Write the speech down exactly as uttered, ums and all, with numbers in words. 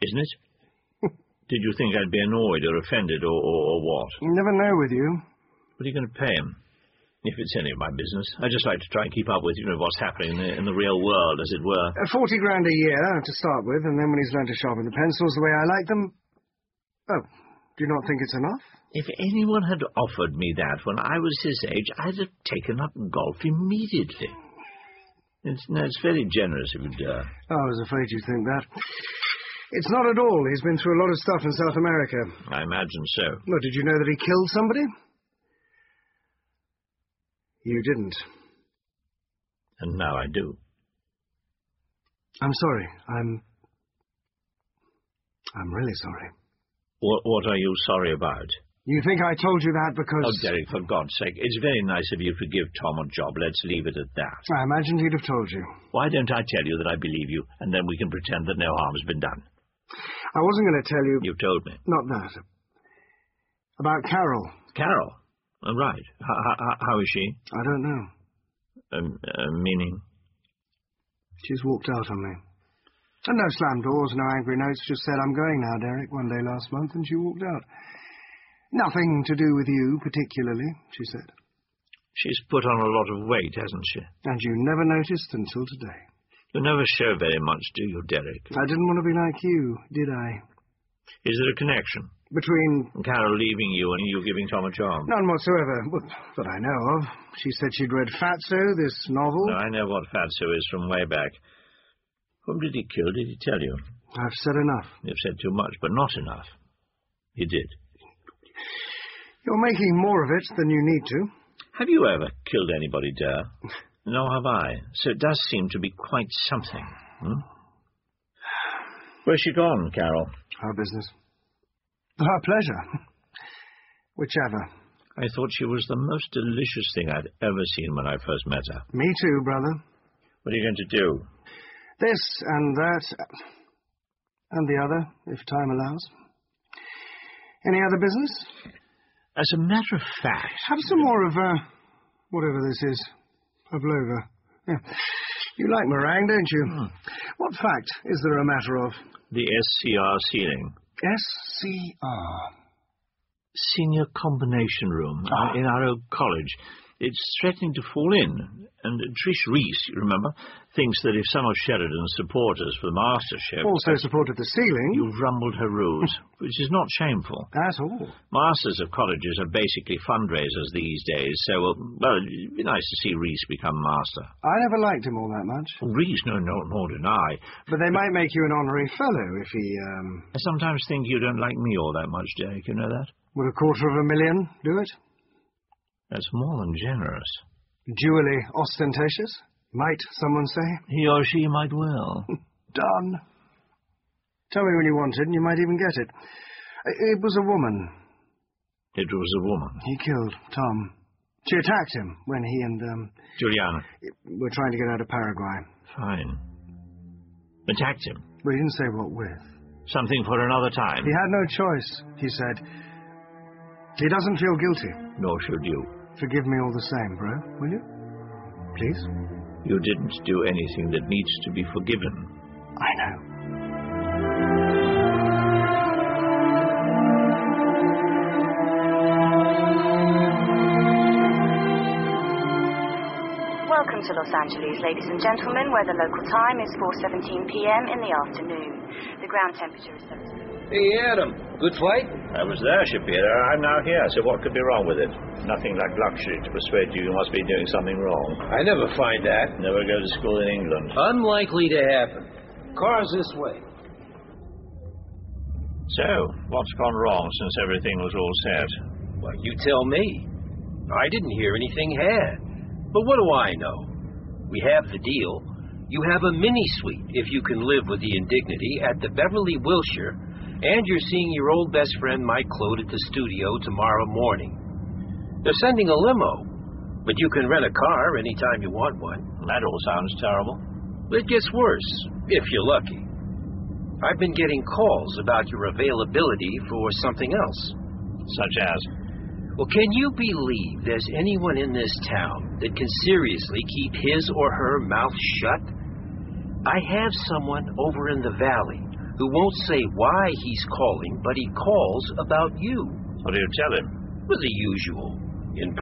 Isn't it? Did you think I'd be annoyed or offended or, or, or what? You never know with you. What are you going to pay him? If it's any of my business. I just like to try and keep up with, you know, what's happening in the, in the real world, as it were. Uh, Forty grand a year to start with, and then when he's learned to sharpen the pencils the way I like them... Oh, do you not think it's enough? If anyone had offered me that when I was his age, I'd have taken up golf immediately. It's, no, it's very generous of you, dear. Oh, I was afraid you'd think that. It's not at all. He's been through a lot of stuff in South America. I imagine so. Well, did you know that he killed somebody? You didn't. And now I do. I'm sorry. I'm... I'm really sorry. What, what are you sorry about? You think I told you that because... Oh, Derek, for God's sake, it's very nice of you to give Tom a job. Let's leave it at that. I imagined he'd have told you. Why don't I tell you that I believe you, and then we can pretend that no harm's been done? I wasn't going to tell you... You told me. Not that. About Carol. Carol? Oh, right. H -h how is she? I don't know. Um, uh, meaning? She's walked out on me. And no slammed doors, no angry notes, just said, I'm going now, Derek, one day last month, and she walked out. Nothing to do with you, particularly, she said. She's put on a lot of weight, hasn't she? And you never noticed until today. You never show very much, do you, Derek? I didn't want to be like you, did I? Is there a connection? Between... Carol leaving you and you giving Tom a job? None whatsoever, well, that I know of. She said she'd read Fatso, this novel. No, I know what Fatso is from way back. Whom did he kill? Did he tell you? I've said enough. You've said too much, but not enough. He did. You're making more of it than you need to. Have you ever killed anybody, dear? No, have I. So it does seem to be quite something. Hmm? Where's she gone, Carol? Her business. Her pleasure. Whichever. I thought she was the most delicious thing I'd ever seen when I first met her. Me too, brother. What are you going to do? This and that, and the other, if time allows. Any other business? As a matter of fact... Have some more of, uh, whatever this is. Pavlova. Yeah. You like meringue, don't you? Hmm. What fact is there a matter of? The S C R ceiling. S C R? Senior Combination Room Ah. in our old college. It's threatening to fall in. And Trish Reese, you remember, thinks that if some of Sheridan's supporters for the mastership... Also supported the ceiling. You've rumbled her rules, which is not shameful. At all. Masters of colleges are basically fundraisers these days, so, uh, well, it'd be nice to see Reese become master. I never liked him all that much. Reese? No, no, nor did I. But they might make you an honorary fellow if he, um... I sometimes think you don't like me all that much, Derek, you know that? Would a quarter of a million do it? That's more than generous. Duly ostentatious, might someone say? He or she might well. Done. Tell me when you want it, and you might even get it. It was a woman. It was a woman. He killed Tom. She attacked him when he and, um... Juliana. were trying to get out of Paraguay. Fine. Attacked him? But he didn't say what with. Something for another time. He had no choice, he said. He doesn't feel guilty. Nor should you. Forgive me all the same, bro, will you? Please? You didn't do anything that needs to be forgiven. I know. Welcome to Los Angeles, ladies and gentlemen, where the local time is four seventeen p m in the afternoon. The ground temperature is seventy. Hey, Adam. Good flight? I was there, Shapiro. I'm now here, so what could be wrong with it? Nothing like luxury to persuade you you must be doing something wrong. I never find that. Never go to school in England. Unlikely to happen. Car's this way. So, what's gone wrong since everything was all set? Well, you tell me. I didn't hear anything had. But what do I know? We have the deal. You have a mini-suite, if you can live with the indignity, at the Beverly Wilshire, and you're seeing your old best friend Mike Claude at the studio tomorrow morning. They're sending a limo, but you can rent a car anytime you want one. That all sounds terrible. It gets worse, if you're lucky. I've been getting calls about your availability for something else. Such as? Well, can you believe there's anyone in this town that can seriously keep his or her mouth shut? I have someone over in the valley who won't say why he's calling, but he calls about you. What do you tell him? Well, the usual. In